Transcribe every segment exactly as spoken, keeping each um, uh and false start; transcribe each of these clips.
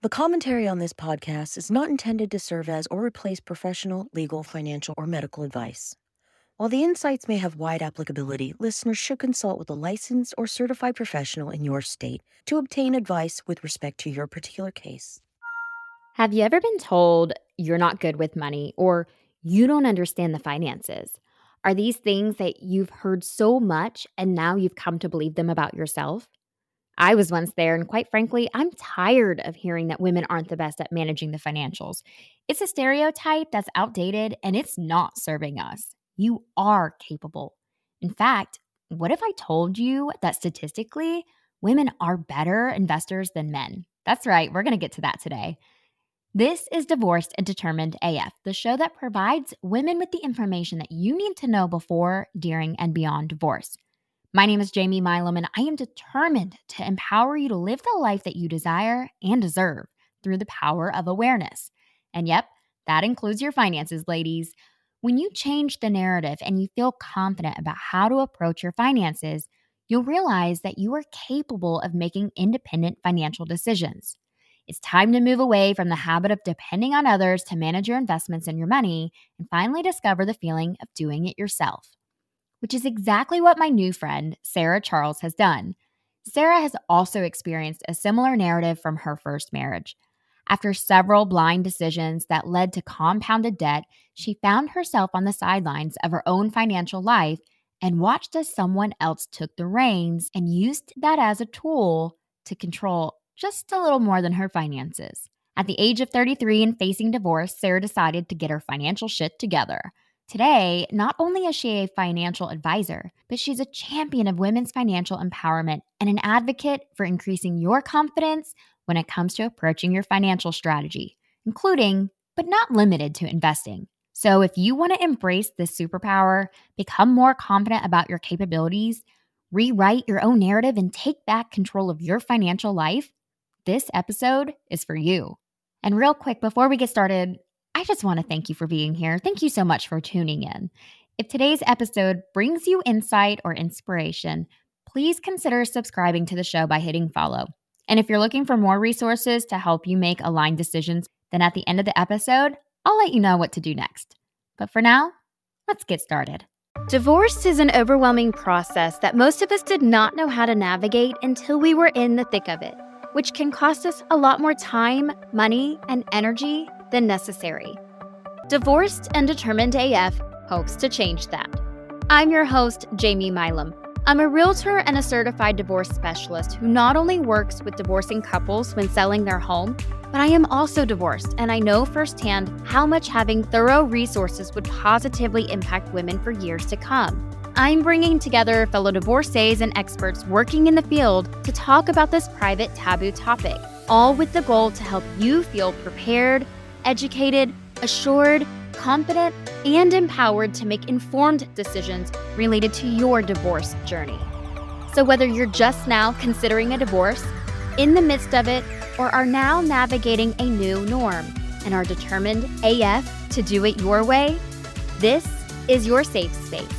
The commentary on this podcast is not intended to serve as or replace professional, legal, financial, or medical advice. While the insights may have wide applicability, listeners should consult with a licensed or certified professional in your state to obtain advice with respect to your particular case. Have you ever been told you're not good with money or you don't understand the finances? Are these things that you've heard so much and now you've come to believe them about yourself? I was once there, and quite frankly, I'm tired of hearing that women aren't the best at managing the financials. It's a stereotype that's outdated and it's not serving us. You are capable. In fact, what if I told you that statistically, women are better investors than men? That's right, we're going to get to that today. This is Divorced and Determined A F, the show that provides women with the information that you need to know before, during, and beyond divorce. My name is Jamie Milam, and I am determined to empower you to live the life that you desire and deserve through the power of awareness. And yep, that includes your finances, ladies. When you change the narrative and you feel confident about how to approach your finances, you'll realize that you are capable of making independent financial decisions. It's time to move away from the habit of depending on others to manage your investments and your money and finally discover the feeling of doing it yourself, which is exactly what my new friend, Sarah Charles, has done. Sarah has also experienced a similar narrative from her first marriage. After several blind decisions that led to compounded debt, she found herself on the sidelines of her own financial life and watched as someone else took the reins and used that as a tool to control just a little more than her finances. At the age of thirty-three and facing divorce, Sarah decided to get her financial shit together. Today, not only is she a financial advisor, but she's a champion of women's financial empowerment and an advocate for increasing your confidence when it comes to approaching your financial strategy, including, but not limited to, investing. So if you want to embrace this superpower, become more confident about your capabilities, rewrite your own narrative, and take back control of your financial life, this episode is for you. And real quick, before we get started, I just want to thank you for being here. Thank you so much for tuning in. If today's episode brings you insight or inspiration, please consider subscribing to the show by hitting follow. And if you're looking for more resources to help you make aligned decisions, then at the end of the episode, I'll let you know what to do next. But for now, let's get started. Divorce is an overwhelming process that most of us did not know how to navigate until we were in the thick of it, which can cost us a lot more time, money, and energy than necessary. Divorced and Determined A F hopes to change that. I'm your host, Jamie Milam. I'm a realtor and a certified divorce specialist who not only works with divorcing couples when selling their home, but I am also divorced, and I know firsthand how much having thorough resources would positively impact women for years to come. I'm bringing together fellow divorcees and experts working in the field to talk about this private taboo topic, all with the goal to help you feel prepared, educated, assured, confident, and empowered to make informed decisions related to your divorce journey. So whether you're just now considering a divorce, in the midst of it, or are now navigating a new norm and are determined A F to do it your way, this is your safe space.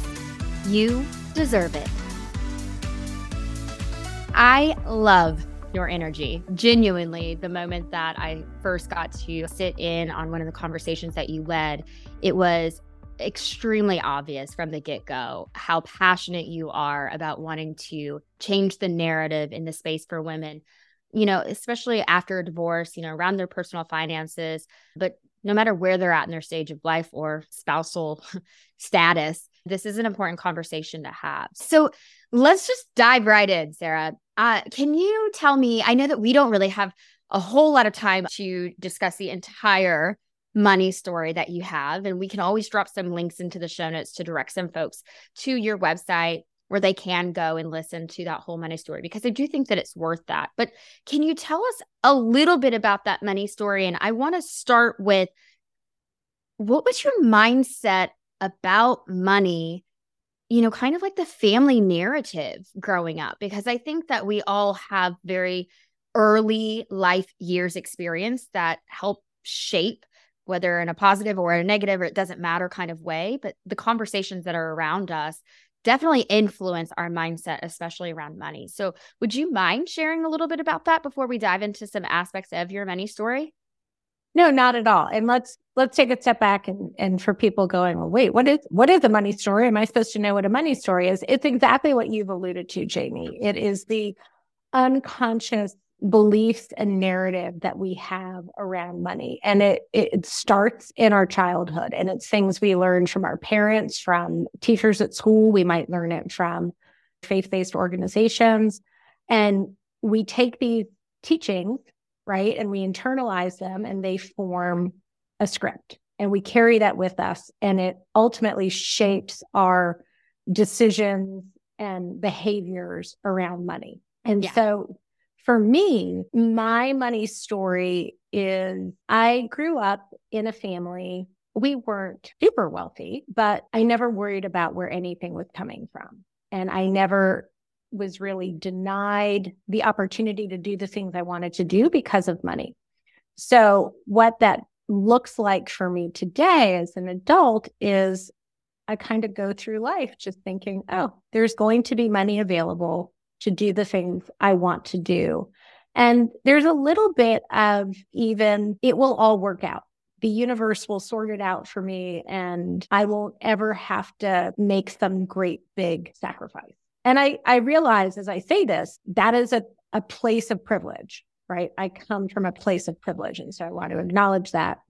You deserve it. I love your energy. Genuinely, the moment that I first got to sit in on one of the conversations that you led, it was extremely obvious from the get-go how passionate you are about wanting to change the narrative in the space for women, you know, especially after a divorce, you know, around their personal finances, but no matter where they're at in their stage of life or spousal status, this is an important conversation to have. So let's just dive right in, Sarah. Uh, can you tell me, I know that we don't really have a whole lot of time to discuss the entire money story that you have, and we can always drop some links into the show notes to direct some folks to your website where they can go and listen to that whole money story, because I do think that it's worth that. But can you tell us a little bit about that money story? And I want to start with, what was your mindset about money, you know, kind of like the family narrative growing up? Because I think that we all have very early life years experience that help shape, whether in a positive or a negative, or it doesn't matter kind of way, but the conversations that are around us definitely influence our mindset, especially around money. So would you mind sharing a little bit about that before we dive into some aspects of your money story? No, not at all. And let's let's take a step back and and for people going, well, wait, what is what is a money story? Am I supposed to know what a money story is? It's exactly what you've alluded to, Jamie. It is the unconscious beliefs and narrative that we have around money. And it it starts in our childhood, and it's things we learn from our parents, from teachers at school. We might learn it from faith-based organizations. And we take these teachings, right? And we internalize them, and they form a script, and we carry that with us. And it ultimately shapes our decisions and behaviors around money. And yeah. So for me, my money story is I grew up in a family. We weren't super wealthy, but I never worried about where anything was coming from. And I never was really denied the opportunity to do the things I wanted to do because of money. So what that looks like for me today as an adult is I kind of go through life just thinking, oh, there's going to be money available to do the things I want to do. And there's a little bit of even, it will all work out. The universe will sort it out for me, and I won't ever have to make some great big sacrifice. And I, I realize as I say this, that is a, a place of privilege, right? I come from a place of privilege. And so I want to acknowledge that.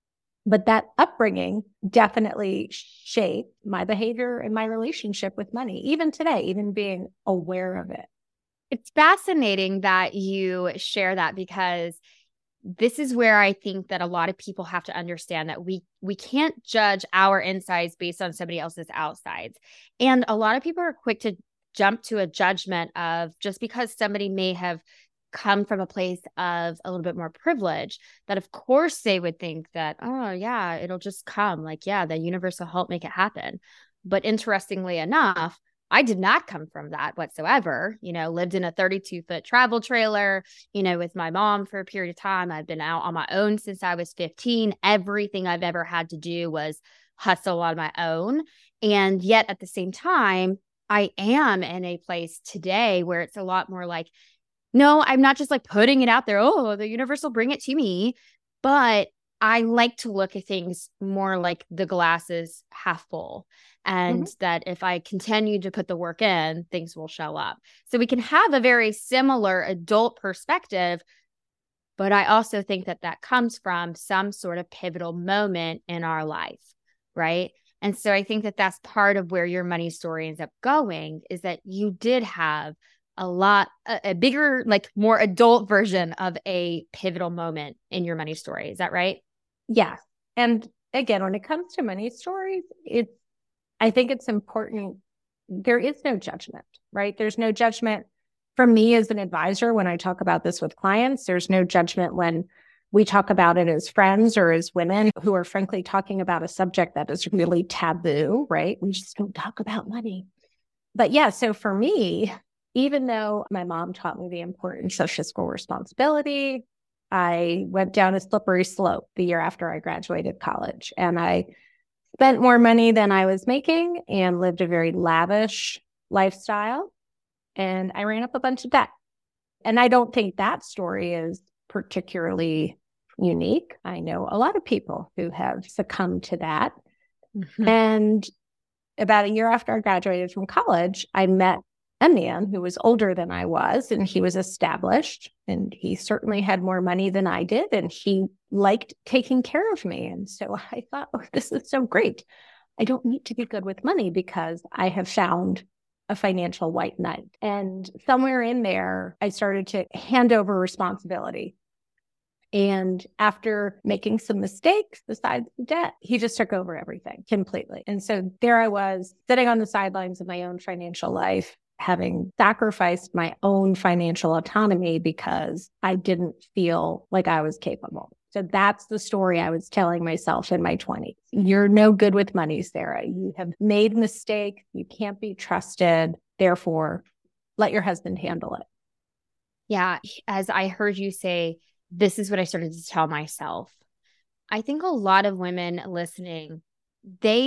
But that upbringing definitely shaped my behavior and my relationship with money, even today, even being aware of it. It's fascinating that you share that, because this is where I think that a lot of people have to understand that we we can't judge our insides based on somebody else's outsides. And a lot of people are quick to jump to a judgment of just because somebody may have come from a place of a little bit more privilege, that of course they would think that, oh yeah, it'll just come. Like, yeah, the universe will help make it happen. But interestingly enough, I did not come from that whatsoever. You know, lived in a thirty-two foot travel trailer, you know, with my mom for a period of time. I've been out on my own since I was fifteen. Everything I've ever had to do was hustle on my own. And yet at the same time, I am in a place today where it's a lot more like, no, I'm not just like putting it out there. Oh, the universe will bring it to me. But I like to look at things more like the glass is half full. And mm-hmm. that if I continue to put the work in, things will show up. So we can have a very similar adult perspective. But I also think that that comes from some sort of pivotal moment in our life, right? And so I think that that's part of where your money story ends up going, is that you did have a lot, a, a bigger, like more adult version of a pivotal moment in your money story. Is that right? Yeah. And again, when it comes to money stories, it's, I think it's important. There is no judgment, right? There's no judgment from me as an advisor when I talk about this with clients. There's no judgment when we talk about it as friends or as women who are frankly talking about a subject that is really taboo, right? We just don't talk about money. But yeah, so for me, even though my mom taught me the importance of fiscal responsibility, I went down a slippery slope the year after I graduated college, and I spent more money than I was making and lived a very lavish lifestyle, and I ran up a bunch of debt. And I don't think that story is particularly unique. I know a lot of people who have succumbed to that. Mm-hmm. And about a year after I graduated from college, I met a man who was older than I was, and he was established, and he certainly had more money than I did, and he liked taking care of me. And so I thought, oh, this is so great. I don't need to be good with money because I have found a financial white knight. And somewhere in there, I started to hand over responsibility. And after making some mistakes besides the debt, he just took over everything completely. And so there I was sitting on the sidelines of my own financial life, having sacrificed my own financial autonomy because I didn't feel like I was capable. So that's the story I was telling myself in my twenties. You're no good with money, Sarah. You have made mistakes. You can't be trusted. Therefore, let your husband handle it. Yeah. As I heard you say, this is what I started to tell myself. I think a lot of women listening, they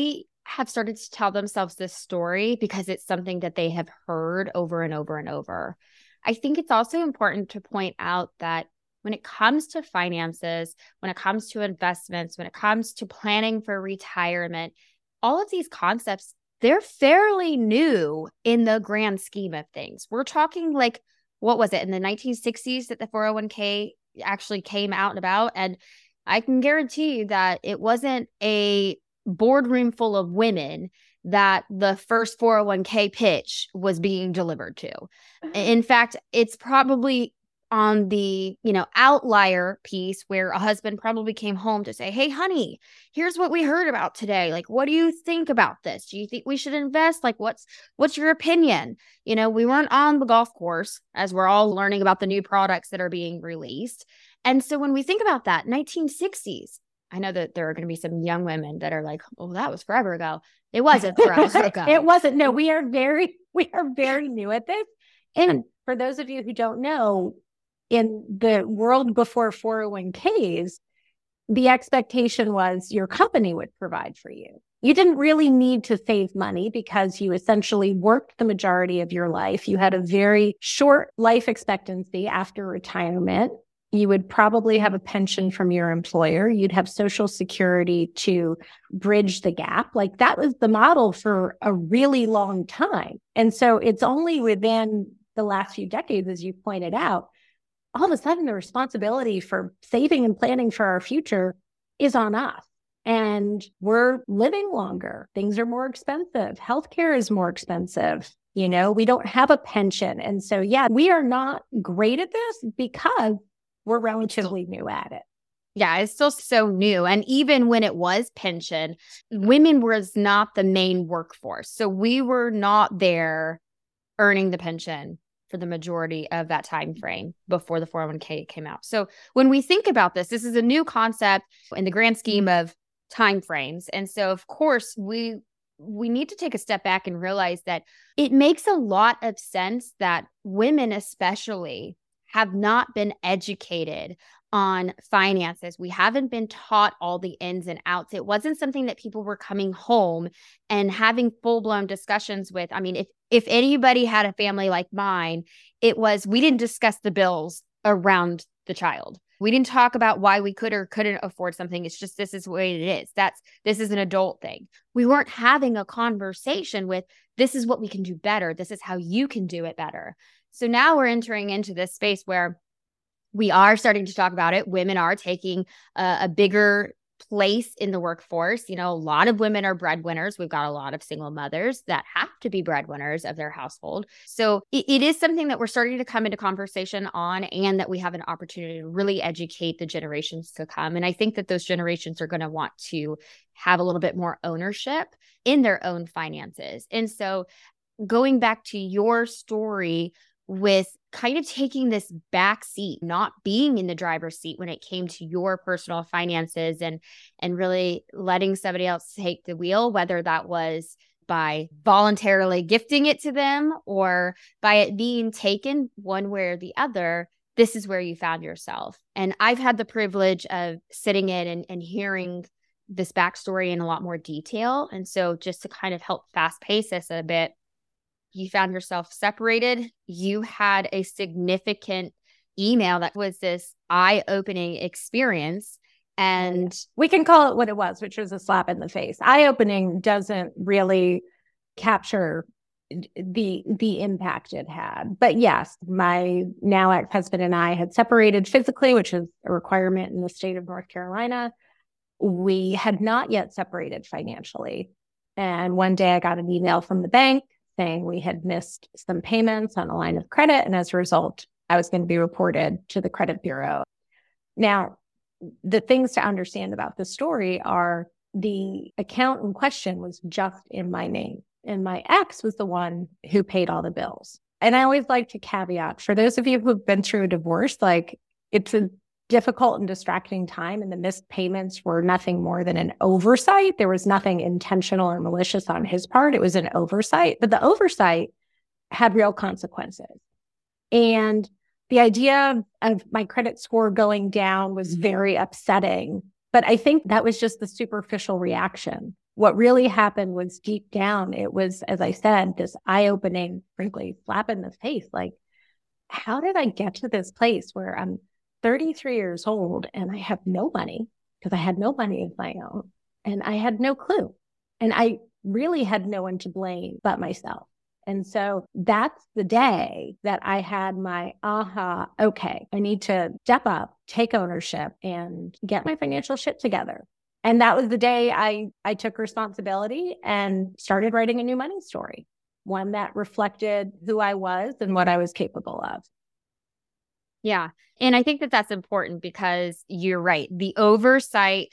have started to tell themselves this story because it's something that they have heard over and over and over. I think it's also important to point out that when it comes to finances, when it comes to investments, when it comes to planning for retirement, all of these concepts, they're fairly new in the grand scheme of things. We're talking like, what was it, in the nineteen sixties that the four oh one k actually came out and about? And I can guarantee you that it wasn't a boardroom full of women that the first four oh one k pitch was being delivered to. In fact, it's probably on the, you know, outlier piece where a husband probably came home to say, hey, honey, here's what we heard about today. Like, what do you think about this? Do you think we should invest? Like, what's, what's your opinion? You know, we weren't on the golf course as we're all learning about the new products that are being released. And so when we think about that, nineteen sixties, I know that there are going to be some young women that are like, oh, that was forever ago. It wasn't forever ago. It wasn't. No, we are very, we are very new at this. And for those of you who don't know, in the world before four oh one k's, the expectation was your company would provide for you. You didn't really need to save money because you essentially worked the majority of your life. You had a very short life expectancy after retirement. You would probably have a pension from your employer. You'd have Social Security to bridge the gap. Like, that was the model for a really long time. And so it's only within the last few decades, as you pointed out, all of a sudden the responsibility for saving and planning for our future is on us. And we're living longer. Things are more expensive. Healthcare is more expensive. You know, we don't have a pension. And so, yeah, we are not great at this because we're relatively new at it. Yeah, it's still so new. And even when it was pension, women was not the main workforce. So we were not there earning the pension for the majority of that time frame before the four oh one k came out. So when we think about this, this is a new concept in the grand scheme of time frames. And so, of course, we we need to take a step back and realize that it makes a lot of sense that women especially have not been educated on finances. We haven't been taught all the ins and outs. It wasn't something that people were coming home and having full-blown discussions with. I mean, if if anybody had a family like mine, it was, we didn't discuss the bills around the child. We didn't talk about why we could or couldn't afford something. It's just, this is the way it is. That's, this is an adult thing. We weren't having a conversation with, this is what we can do better. This is how you can do it better. So now we're entering into this space where we are starting to talk about it. Women are taking a, a bigger place in the workforce. You know, a lot of women are breadwinners. We've got a lot of single mothers that have to be breadwinners of their household. So it, it is something that we're starting to come into conversation on, and that we have an opportunity to really educate the generations to come. And I think that those generations are going to want to have a little bit more ownership in their own finances. And so going back to your story with kind of taking this back seat, not being in the driver's seat when it came to your personal finances, and and really letting somebody else take the wheel, whether that was by voluntarily gifting it to them or by it being taken one way or the other, this is where you found yourself. And I've had the privilege of sitting in and, and hearing this backstory in a lot more detail. And so just to kind of help fast pace this a bit, you found yourself separated. You had a significant email that was this eye-opening experience. And we can call it what it was, which was a slap in the face. Eye-opening doesn't really capture the the impact it had. But yes, my now ex-husband and I had separated physically, which is a requirement in the state of North Carolina. We had not yet separated financially. And one day I got an email from the bank saying we had missed some payments on a line of credit. And as a result, I was going to be reported to the credit bureau. Now, the things to understand about this story are the account in question was just in my name. And my ex was the one who paid all the bills. And I always like to caveat, for those of you who've been through a divorce, like, it's a difficult and distracting time, and the missed payments were nothing more than an oversight. There was nothing intentional or malicious on his part. It was an oversight, but the oversight had real consequences. And the idea of my credit score going down was very upsetting, but I think that was just the superficial reaction. what really happened was deep down, it was, as I said, this eye-opening, frankly, slap in the face. Like, how did I get to this place where I'm thirty-three years old and I have no money, because I had no money of my own and I had no clue. And I really had no one to blame but myself. And so that's the day that I had my aha, okay, I need to step up, take ownership, and get my financial shit together. And that was the day I, I took responsibility and started writing a new money story, one that reflected who I was and what I was capable of. Yeah. And I think that that's important because you're right. The oversight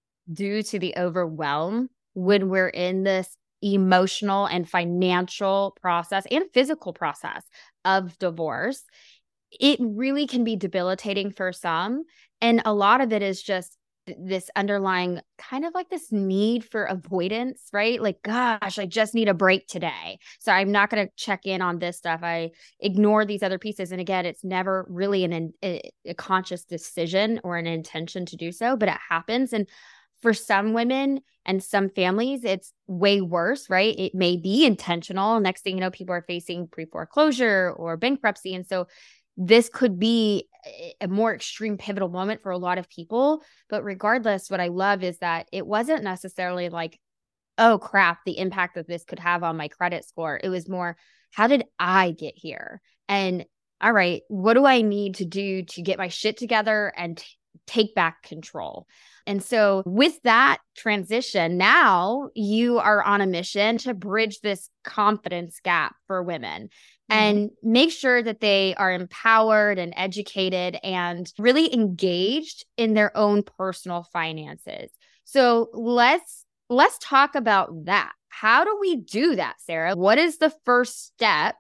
due to the overwhelm when we're in this emotional and financial process and physical process of divorce, it really can be debilitating for some. And a lot of it is just this underlying kind of like this need for avoidance, right? Like, gosh, I just need a break today. So I'm not going to check in on this stuff. I ignore these other pieces. And again, it's never really an, a, a conscious decision or an intention to do so, but it happens. And for some women and some families, it's way worse, right? It may be intentional. Next thing you know, people are facing pre-foreclosure or bankruptcy. And so this could be a more extreme pivotal moment for a lot of people. But regardless, what I love is that it wasn't necessarily like, oh crap, the impact that this could have on my credit score. It was more, how did I get here? And all right, what do I need to do to get my shit together and t- take back control? And so with that transition, now you are on a mission to bridge this confidence gap for women and make sure that they are empowered and educated and really engaged in their own personal finances. So let's let's talk about that. How do we do that, Sarah? What is the first step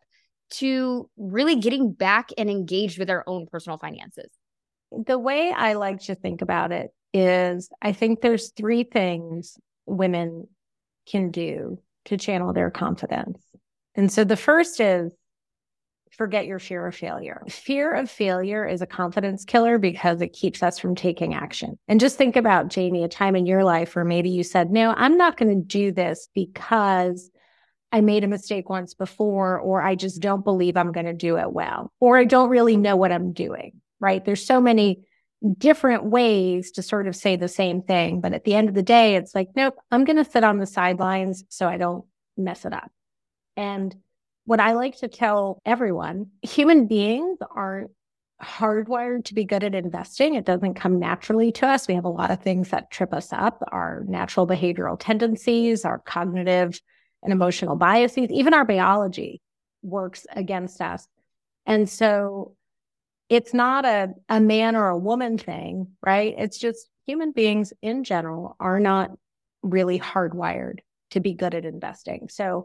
to really getting back and engaged with our own personal finances? The way I like to think about it is I think there's three things women can do to channel their confidence. And so the first is forget your fear of failure. Fear of failure is a confidence killer because it keeps us from taking action. And just think about, Jamie, a time in your life where maybe you said, no, I'm not going to do this because I made a mistake once before, or I just don't believe I'm going to do it well, or I don't really know what I'm doing, right? There's so many different ways to sort of say the same thing. But at the end of the day, it's like, nope, I'm going to sit on the sidelines so I don't mess it up. And what I like to tell everyone, human beings aren't hardwired to be good at investing. It doesn't come naturally to us. We have a lot of things that trip us up, our natural behavioral tendencies, our cognitive and emotional biases, even our biology works against us. And so it's not a, a man or a woman thing, right? It's just human beings in general are not really hardwired to be good at investing. So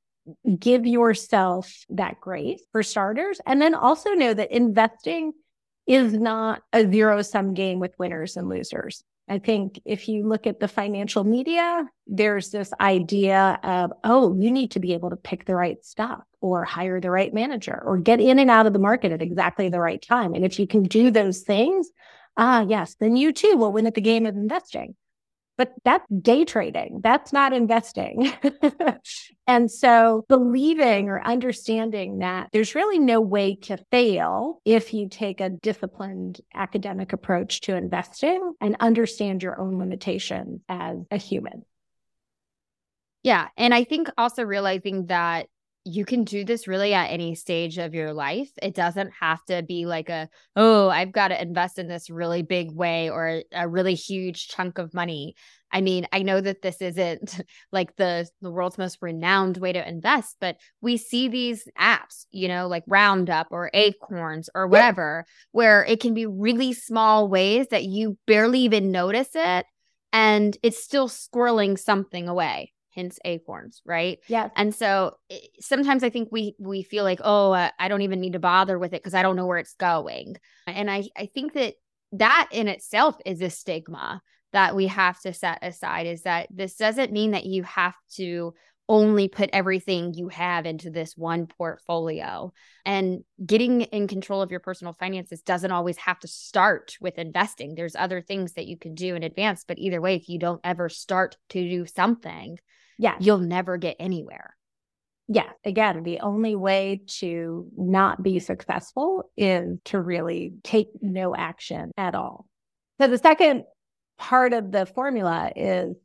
give yourself that grace for starters. And then also know that investing is not a zero-sum game with winners and losers. I think if you look at the financial media, there's this idea of, oh, you need to be able to pick the right stock or hire the right manager or get in and out of the market at exactly the right time. And if you can do those things, ah, yes, then you too will win at the game of investing. But that's day trading. That's not investing. And so believing or understanding that there's really no way to fail if you take a disciplined academic approach to investing and understand your own limitations as a human. Yeah. And I think also realizing that you can do this really at any stage of your life. It doesn't have to be like a, oh, I've got to invest in this really big way or a really huge chunk of money. I mean, I know that this isn't like the, the world's most renowned way to invest, but we see these apps, you know, like Roundup or Acorns or whatever, where it can be really small ways that you barely even notice it. And it's still squirreling something away. Hence Acorns, right? Yeah. And so it, sometimes I think we we feel like, oh, uh, I don't even need to bother with it because I don't know where it's going. And I, I think that that in itself is a stigma that we have to set aside, is that this doesn't mean that you have to only put everything you have into this one portfolio. And getting in control of your personal finances doesn't always have to start with investing. There's other things that you can do in advance. But either way, if you don't ever start to do something, yeah, you'll never get anywhere. Yeah. Again, the only way to not be successful is to really take no action at all. So the second part of the formula is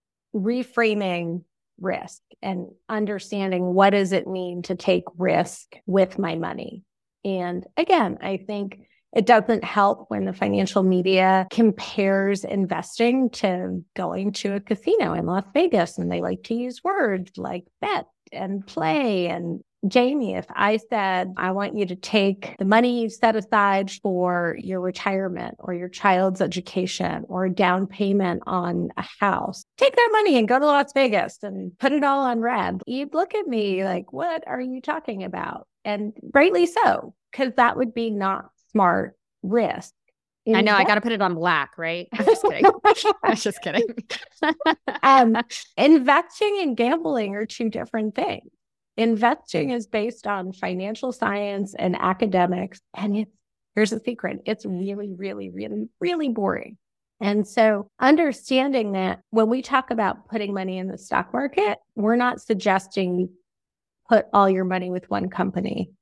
reframing risk and understanding what does it mean to take risk with my money. And again, I think it doesn't help when the financial media compares investing to going to a casino in Las Vegas, and they like to use words like bet and play. And Jamie, if I said, I want you to take the money you set aside for your retirement or your child's education or a down payment on a house, take that money and go to Las Vegas and put it all on red, you'd look at me like, what are you talking about? And rightly so, because that would be not smart risk. In I know, that- I got to put it on black, right? I'm just kidding. I'm just kidding. um, investing and gambling are two different things. Investing is based on financial science and academics. And it's, here's the secret, it's really, really, really, really boring. And so understanding that when we talk about putting money in the stock market, we're not suggesting put all your money with one company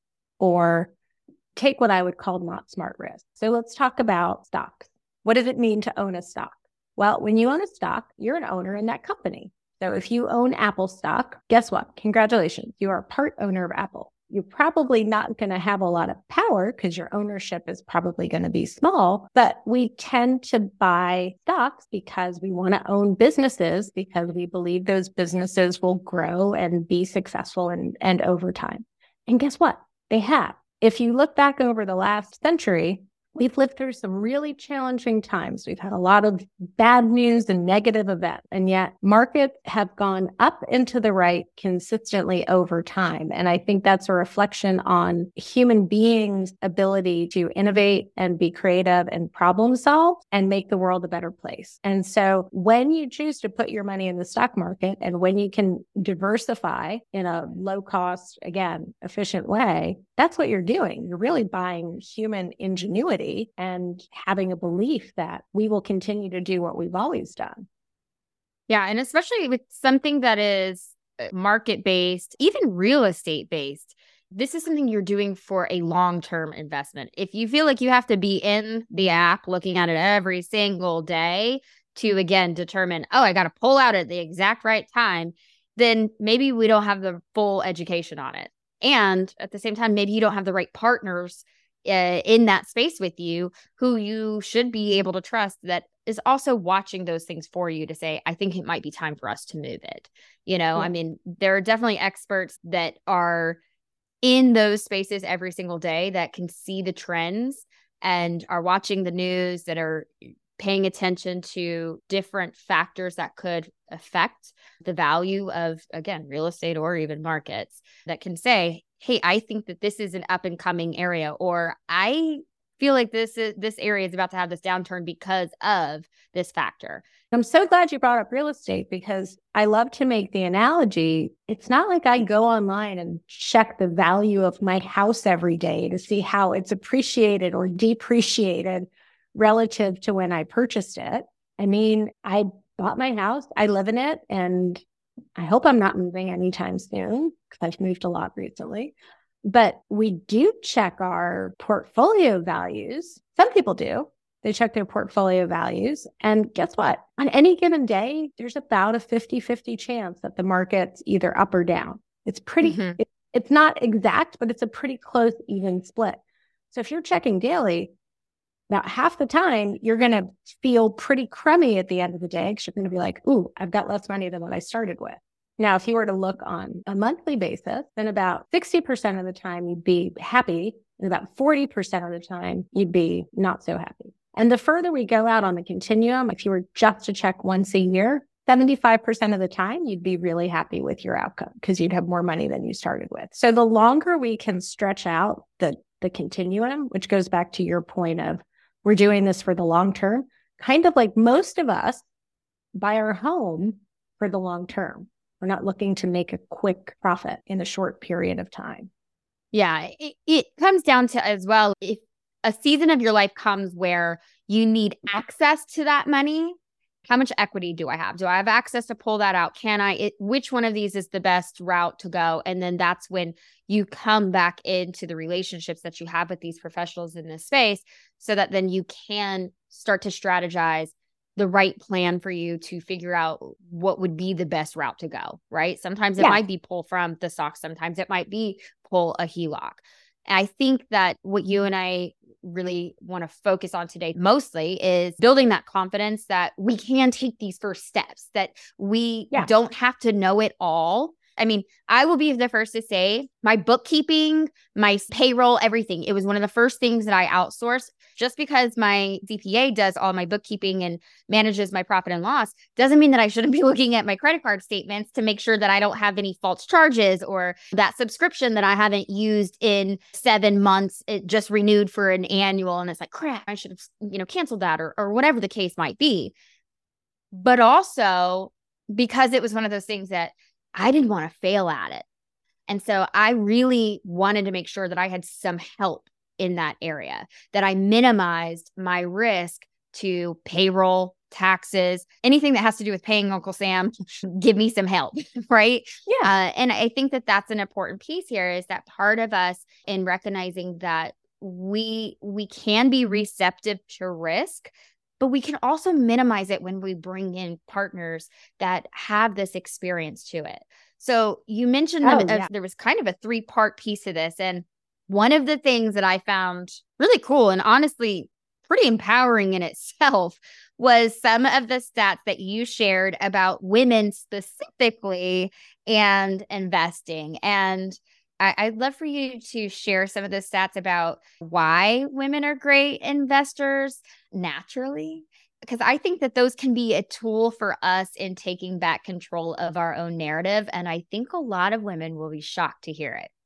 or take what I would call not smart risk. So let's talk about stocks. What does it mean to own a stock? Well, when you own a stock, you're an owner in that company. So if you own Apple stock, guess what? Congratulations. You are a part owner of Apple. You're probably not going to have a lot of power because your ownership is probably going to be small, but we tend to buy stocks because we want to own businesses because we believe those businesses will grow and be successful and, and over time. And guess what? They have. If you look back over the last century, we've lived through some really challenging times. We've had a lot of bad news and negative events, and yet markets have gone up and to the right consistently over time. And I think that's a reflection on human beings' ability to innovate and be creative and problem solve and make the world a better place. And so when you choose to put your money in the stock market and when you can diversify in a low cost, again, efficient way, that's what you're doing. You're really buying human ingenuity and having a belief that we will continue to do what we've always done. Yeah. And especially with something that is market-based, even real estate-based, this is something you're doing for a long-term investment. If you feel like you have to be in the app looking at it every single day to, again, determine, oh, I got to pull out at the exact right time, then maybe we don't have the full education on it. And at the same time, maybe you don't have the right partners uh, in that space with you who you should be able to trust that is also watching those things for you to say, I think it might be time for us to move it. You know, yeah. I mean, there are definitely experts that are in those spaces every single day that can see the trends and are watching the news, that are paying attention to different factors that could affect the value of, again, real estate or even markets, that can say, hey, I think that this is an up and coming area, or I feel like this is this area is about to have this downturn because of this factor. I'm so glad you brought up real estate, because I love to make the analogy. It's not like I go online and check the value of my house every day to see how it's appreciated or depreciated relative to when I purchased it. I mean, I bought my house, I live in it, and I hope I'm not moving anytime soon because I've moved a lot recently. But we do check our portfolio values. Some people do. They check their portfolio values. And guess what? On any given day, there's about a fifty-fifty chance that the market's either up or down. It's pretty, mm-hmm. it, it's not exact, but it's a pretty close, even split. So if you're checking daily, about half the time, you're going to feel pretty crummy at the end of the day because you're going to be like, ooh, I've got less money than what I started with. Now, if you were to look on a monthly basis, then about sixty percent of the time you'd be happy, and about forty percent of the time you'd be not so happy. And the further we go out on the continuum, if you were just to check once a year, seventy-five percent of the time you'd be really happy with your outcome because you'd have more money than you started with. So the longer we can stretch out the, the continuum, which goes back to your point of we're doing this for the long term, kind of like most of us buy our home for the long term. We're not looking to make a quick profit in a short period of time. Yeah, it, it comes down to as well, if a season of your life comes where you need access to that money, how much equity do I have? Do I have access to pull that out? Can I, it, which one of these is the best route to go? And then that's when you come back into the relationships that you have with these professionals in this space, so that then you can start to strategize the right plan for you to figure out what would be the best route to go, right? Sometimes it Yeah. might be pull from the stocks. Sometimes it might be pull a H E L O C. And I think that what you and I really want to focus on today mostly is building that confidence that we can take these first steps, that we Yeah. don't have to know it all. I mean, I will be the first to say my bookkeeping, my payroll, everything. It was one of the first things that I outsourced. Just because my C P A does all my bookkeeping and manages my profit and loss doesn't mean that I shouldn't be looking at my credit card statements to make sure that I don't have any false charges, or that subscription that I haven't used in seven months, it just renewed for an annual. And it's like, crap, I should have, you know, canceled that, or, or whatever the case might be. But also because it was one of those things that I didn't want to fail at it. And so I really wanted to make sure that I had some help in that area, that I minimized my risk to payroll, taxes, anything that has to do with paying Uncle Sam. Give me some help, right? Yeah. Uh, and I think that that's an important piece here, is that part of us in recognizing that we we can be receptive to risk, but we can also minimize it when we bring in partners that have this experience to it. So you mentioned Oh, that, uh, yeah. there was kind of a three-part piece to this. And one of the things that I found really cool and honestly pretty empowering in itself was some of the stats that you shared about women specifically and investing. And I, I'd love for you to share some of the stats about why women are great investors naturally, because I think that those can be a tool for us in taking back control of our own narrative. And I think a lot of women will be shocked to hear it.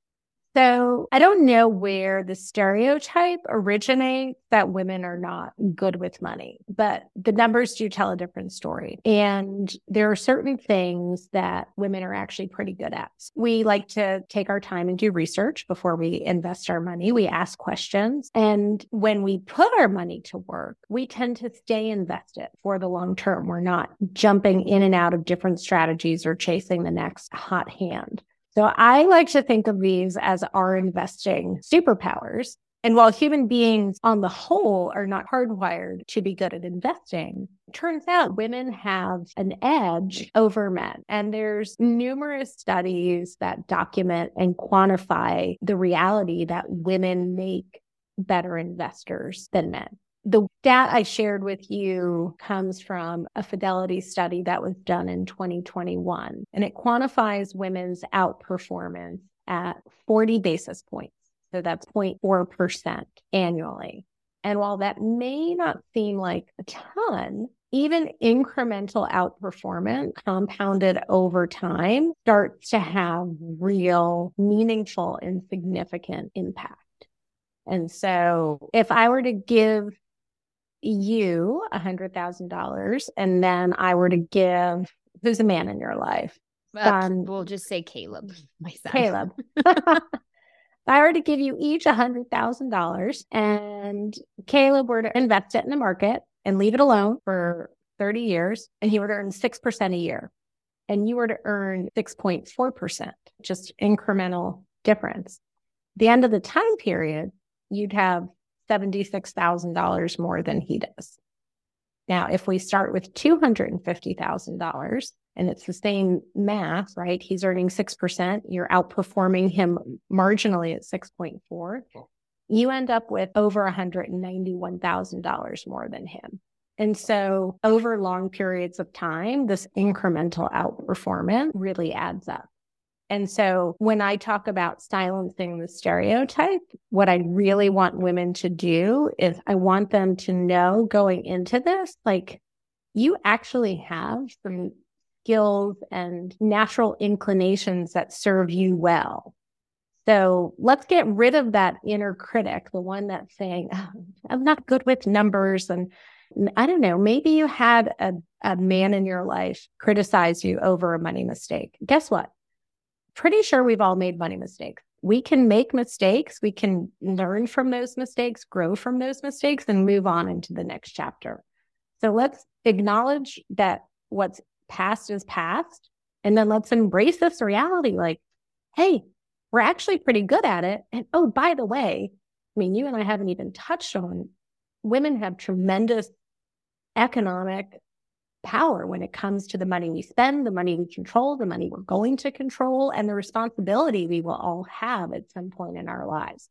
So I don't know where the stereotype originates that women are not good with money, but the numbers do tell a different story. And there are certain things that women are actually pretty good at. We like to take our time and do research before we invest our money. We ask questions. And when we put our money to work, we tend to stay invested for the long term. We're not jumping in and out of different strategies or chasing the next hot hand. So I like to think of these as our investing superpowers. And while human beings on the whole are not hardwired to be good at investing, it turns out women have an edge over men. And there's numerous studies that document and quantify the reality that women make better investors than men. The stat I shared with you comes from a Fidelity study that was done in twenty twenty-one, and it quantifies women's outperformance at forty basis points. So that's zero point four percent annually. And while that may not seem like a ton, even incremental outperformance compounded over time starts to have real, meaningful, and significant impact. And so if I were to give you one hundred thousand dollars and then I were to give, who's a man in your life? Uh, we'll just say Caleb, my son. Caleb. If I were to give you each one hundred thousand dollars and Caleb were to invest it in the market and leave it alone for thirty years, and he were to earn six percent a year, and you were to earn six point four percent, just incremental difference. At the end of the time period, you'd have seventy-six thousand dollars more than he does. Now, if we start with two hundred fifty thousand dollars and it's the same math, right? He's earning six percent. You're outperforming him marginally at six point four. You end up with over one hundred ninety-one thousand dollars more than him. And so over long periods of time, this incremental outperformance really adds up. And so when I talk about silencing the stereotype, what I really want women to do is I want them to know going into this, like, you actually have some skills and natural inclinations that serve you well. So let's get rid of that inner critic, the one that's saying, oh, I'm not good with numbers and I don't know, maybe you had a, a man in your life criticize you over a money mistake. Guess what? Pretty sure we've all made money mistakes. We can make mistakes. We can learn from those mistakes, grow from those mistakes, and move on into the next chapter. So let's acknowledge that what's past is past. And then let's embrace this reality like, hey, we're actually pretty good at it. And oh, by the way, I mean, you and I haven't even touched on women have tremendous economic power when it comes to the money we spend, the money we control, the money we're going to control, and the responsibility we will all have at some point in our lives.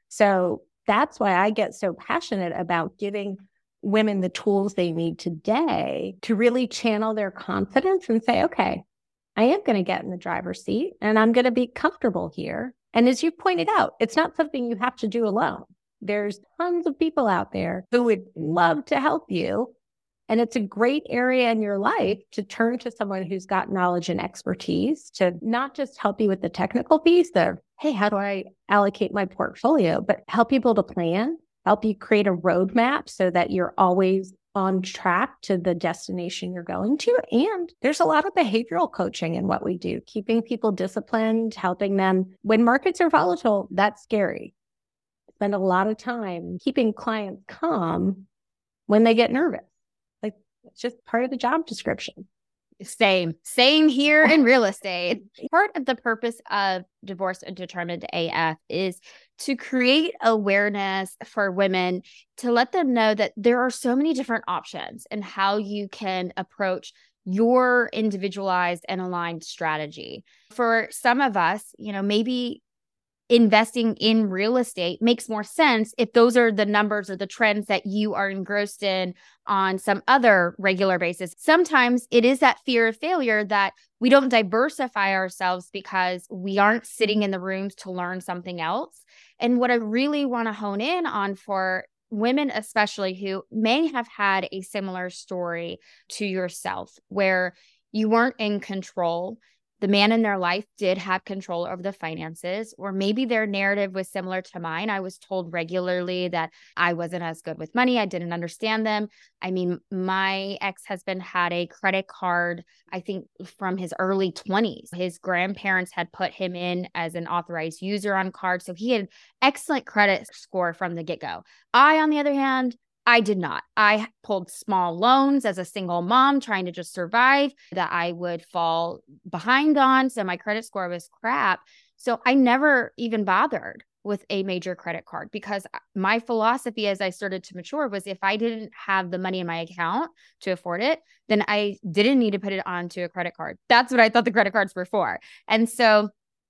So that's why I get so passionate about giving women the tools they need today to really channel their confidence and say, okay, I am going to get in the driver's seat and I'm going to be comfortable here. And as you pointed out, it's not something you have to do alone. There's tons of people out there who would love to help you. And it's a great area in your life to turn to someone who's got knowledge and expertise to not just help you with the technical piece of, hey, how do I allocate my portfolio, but help you build a plan, help you create a roadmap so that you're always on track to the destination you're going to. And there's a lot of behavioral coaching in what we do, keeping people disciplined, helping them. When markets are volatile, that's scary. Spend a lot of time keeping clients calm when they get nervous. Like, it's just part of the job description. Same. Same here in real estate. Part of the purpose of Divorced and Determined A F is to create awareness for women, to let them know that there are so many different options and how you can approach your individualized and aligned strategy. For some of us, you know, maybe investing in real estate makes more sense if those are the numbers or the trends that you are engrossed in on some other regular basis. Sometimes it is that fear of failure that we don't diversify ourselves because we aren't sitting in the rooms to learn something else. And what I really want to hone in on for women, especially who may have had a similar story to yourself, where you weren't in control. The man in their life did have control over the finances, or maybe their narrative was similar to mine. I was told regularly that I wasn't as good with money. I didn't understand them. I mean, my ex-husband had a credit card, I think from his early twenties. His grandparents had put him in as an authorized user on cards. So he had excellent credit score from the get-go. I, on the other hand, I did not. I pulled small loans as a single mom trying to just survive that I would fall behind on. So my credit score was crap. So I never even bothered with a major credit card because my philosophy as I started to mature was if I didn't have the money in my account to afford it, then I didn't need to put it onto a credit card. That's what I thought the credit cards were for. And so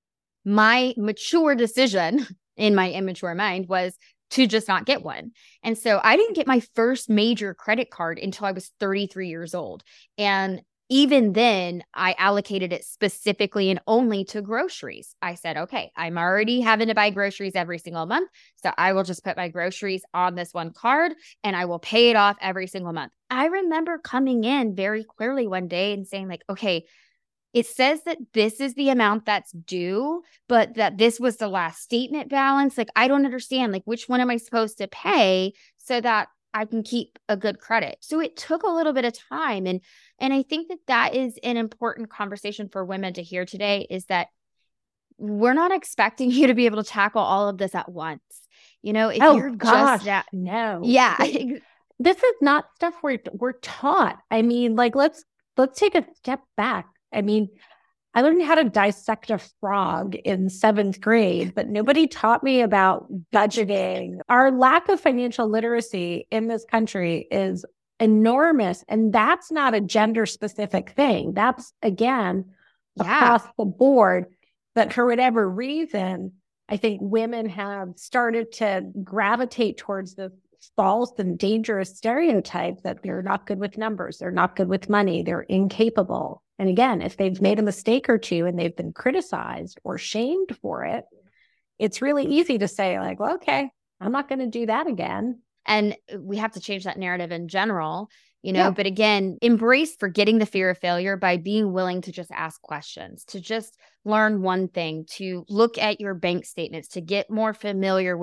my mature decision in my immature mind was to just not get one. And so I didn't get my first major credit card until I was thirty-three years old. And even then, I allocated it specifically and only to groceries. I said, okay, I'm already having to buy groceries every single month. So I will just put my groceries on this one card and I will pay it off every single month. I remember coming in very clearly one day and saying like, okay, it says that this is the amount that's due, but that this was the last statement balance. Like, I don't understand, like, which one am I supposed to pay so that I can keep a good credit? So it took a little bit of time. And, and I think that that is an important conversation for women to hear today, is that we're not expecting you to be able to tackle all of this at once. You know, if oh, you're gosh, just at, no. Yeah. This is not stuff we're, we're taught. I mean, like, let's, let's take a step back. I mean, I learned how to dissect a frog in seventh grade, but nobody taught me about budgeting. Our lack of financial literacy in this country is enormous. And that's not a gender specific thing. That's, again, Yeah. across the board. But for whatever reason, I think women have started to gravitate towards the false and dangerous stereotype that they're not good with numbers, they're not good with money, they're incapable. And again, if they've made a mistake or two and they've been criticized or shamed for it, it's really easy to say like, well, okay, I'm not going to do that again. And we have to change that narrative in general, you know, Yeah. but again, embrace forgetting the fear of failure by being willing to just ask questions, to just learn one thing, to look at your bank statements, to get more familiar with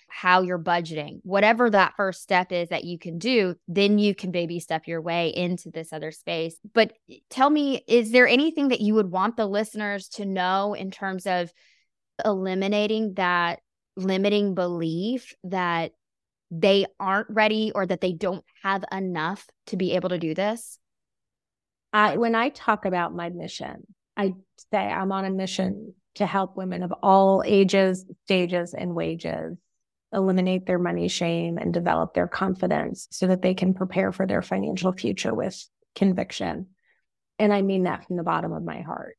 how you're budgeting, whatever that first step is that you can do, then you can baby step your way into this other space. But tell me, is there anything that you would want the listeners to know in terms of eliminating that limiting belief that they aren't ready or that they don't have enough to be able to do this? I, when I talk about my mission, I say I'm on a mission to help women of all ages, stages, and wages eliminate their money shame and develop their confidence so that they can prepare for their financial future with conviction. And I mean that from the bottom of my heart.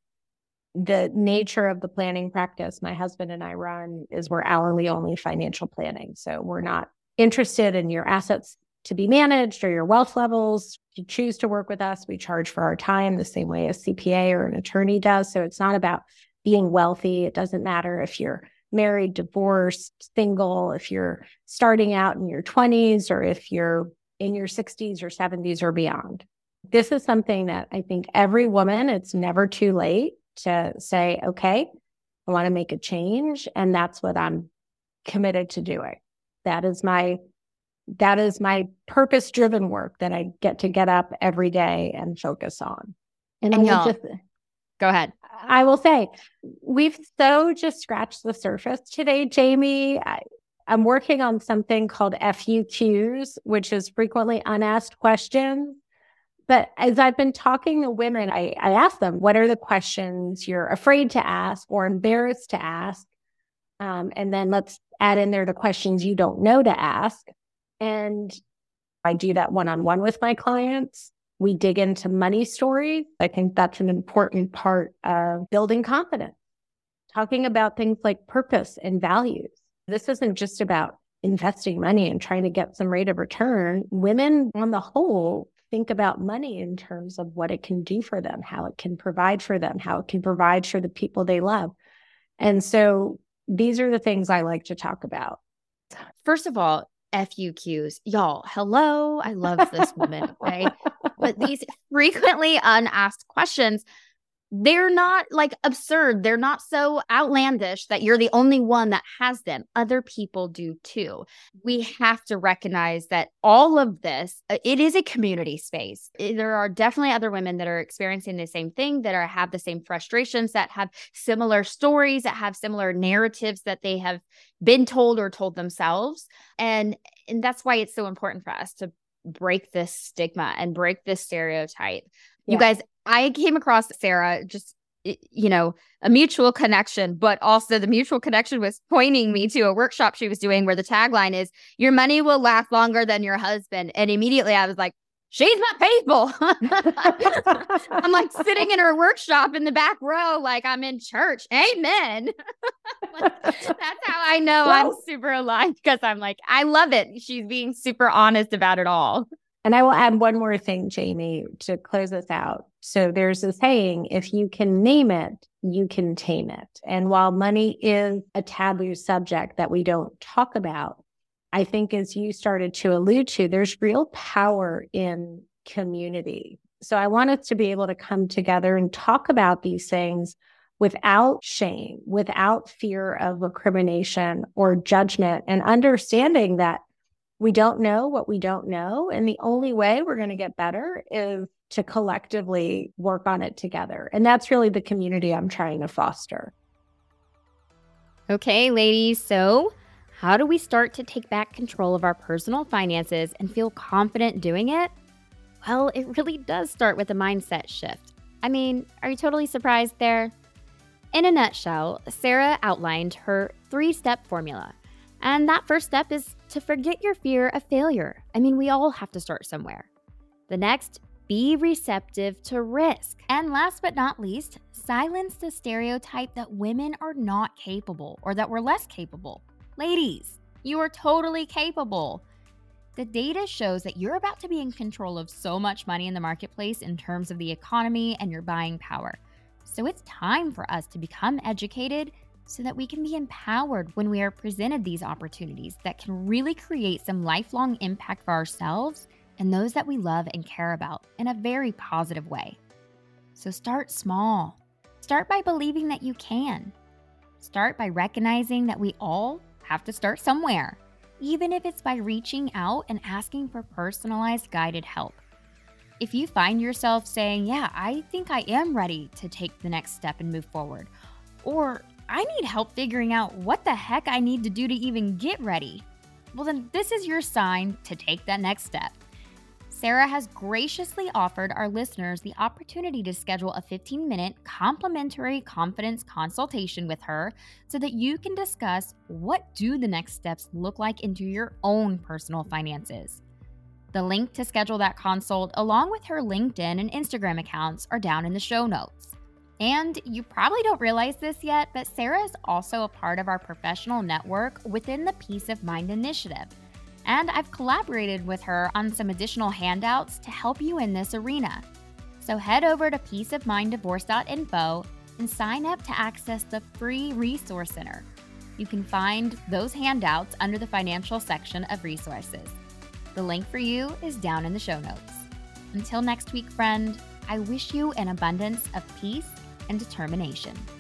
The nature of the planning practice my husband and I run is we're hourly only financial planning. So we're not interested in your assets to be managed or your wealth levels. If you choose to work with us, we charge for our time the same way a C P A or an attorney does. So it's not about being wealthy. It doesn't matter if you're married, divorced, single, if you're starting out in your twenties, or if you're in your sixties or seventies or beyond. This is something that I think every woman, it's never too late to say, okay, I want to make a change. And that's what I'm committed to doing. That is my, that is my purpose-driven work that I get to get up every day and focus on. And, and y'all, just, go ahead. I will say, we've so just scratched the surface today, Jamie. I, I'm working on something called F U Qs, which is frequently unasked questions. But as I've been talking to women, I, I ask them, what are the questions you're afraid to ask or embarrassed to ask? Um, and then let's add in there the questions you don't know to ask. And I do that one-on-one with my clients. We dig into money stories. I think that's an important part of building confidence. Talking about things like purpose and values. This isn't just about investing money and trying to get some rate of return. Women on the whole think about money in terms of what it can do for them, how it can provide for them, how it can provide for the people they love. And so these are the things I like to talk about. First of all, F U Qs. Y'all, hello. I love this woman, right? But these frequently unasked questions, they're not like absurd. They're not so outlandish that you're the only one that has them. Other people do too. We have to recognize that all of this, it is a community space. There are definitely other women that are experiencing the same thing, that are have the same frustrations, that have similar stories, that have similar narratives that they have been told or told themselves. And, and that's why it's so important for us to break this stigma and break this stereotype. Yeah. You guys, I came across Sarah, just, you know, a mutual connection, but also the mutual connection was pointing me to a workshop she was doing where the tagline is, your money will last longer than your husband. And immediately I was like, she's my people. I'm like sitting in her workshop in the back row, like I'm in church. Amen. Like, that's how I know well, I'm super aligned, because I'm like, I love it. She's being super honest about it all. And I will add one more thing, Jamie, to close this out. So there's a saying, if you can name it, you can tame it. And while money is a taboo subject that we don't talk about, I think as you started to allude to, there's real power in community. So I want us to be able to come together and talk about these things without shame, without fear of recrimination or judgment, and understanding that we don't know what we don't know. And the only way we're going to get better is to collectively work on it together. And that's really the community I'm trying to foster. Okay, ladies. So how do we start to take back control of our personal finances and feel confident doing it? Well, it really does start with a mindset shift. I mean, are you totally surprised there? In a nutshell, Sarah outlined her three-step formula. And that first step is to forget your fear of failure. I mean, we all have to start somewhere. The next, be receptive to risk. And last but not least, silence the stereotype that women are not capable or that we're less capable. Ladies, you are totally capable. The data shows that you're about to be in control of so much money in the marketplace in terms of the economy and your buying power. So it's time for us to become educated so that we can be empowered when we are presented these opportunities that can really create some lifelong impact for ourselves and those that we love and care about in a very positive way. So start small. Start by believing that you can. Start by recognizing that we all have to start somewhere, even if it's by reaching out and asking for personalized guided help. If you find yourself saying, yeah, I think I am ready to take the next step and move forward, or I need help figuring out what the heck I need to do to even get ready, well, then this is your sign to take that next step. Sarah has graciously offered our listeners the opportunity to schedule a fifteen-minute complimentary confidence consultation with her so that you can discuss what do the next steps look like into your own personal finances. The link to schedule that consult, along with her LinkedIn and Instagram accounts, are down in the show notes. And you probably don't realize this yet, but Sarah is also a part of our professional network within the Peace of Mind Initiative. And I've collaborated with her on some additional handouts to help you in this arena. So head over to peace of mind divorce dot info and sign up to access the free Resource Center. You can find those handouts under the financial section of resources. The link for you is down in the show notes. Until next week, friend, I wish you an abundance of peace and determination.